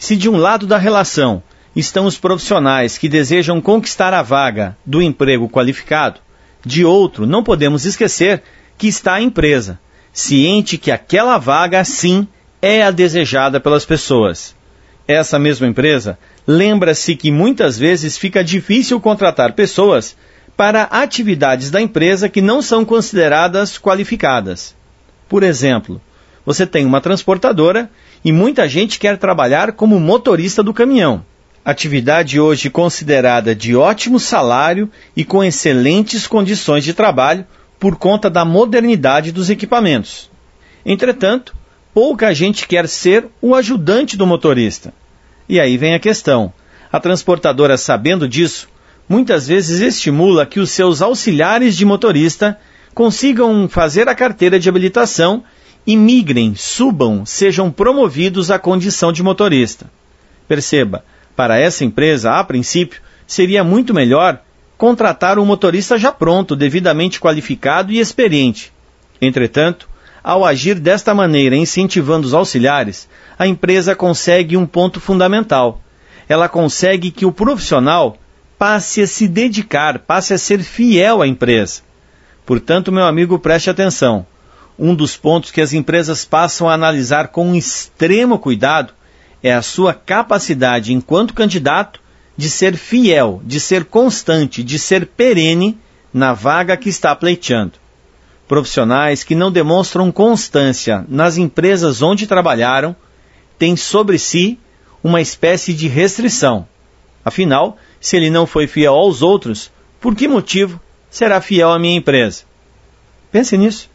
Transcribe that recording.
Se de um lado da relação estão os profissionais que desejam conquistar a vaga do emprego qualificado, de outro, não podemos esquecer que está a empresa, ciente que aquela vaga, sim, é a desejada pelas pessoas. Essa mesma empresa lembra-se que muitas vezes fica difícil contratar pessoas para atividades da empresa que não são consideradas qualificadas. Por exemplo, você tem uma transportadora e muita gente quer trabalhar como motorista do caminhão. Atividade hoje considerada de ótimo salário e com excelentes condições de trabalho por conta da modernidade dos equipamentos. Entretanto, pouca gente quer ser o ajudante do motorista. E aí vem a questão. A transportadora, sabendo disso, muitas vezes estimula que os seus auxiliares de motorista consigam fazer a carteira de habilitação e migrem, subam, sejam promovidos à condição de motorista. Perceba, para essa empresa, a princípio, seria muito melhor contratar um motorista já pronto, devidamente qualificado e experiente. Entretanto, ao agir desta maneira, incentivando os auxiliares, a empresa consegue um ponto fundamental. Ela consegue que o profissional passe a se dedicar, passe a ser fiel à empresa. Portanto, meu amigo, preste atenção. Um dos pontos que as empresas passam a analisar com extremo cuidado é a sua capacidade, enquanto candidato, de ser fiel, de ser constante, de ser perene na vaga que está pleiteando. Profissionais que não demonstram constância nas empresas onde trabalharam têm sobre si uma espécie de restrição. Afinal, se ele não foi fiel aos outros, por que motivo será fiel à minha empresa? Pense nisso.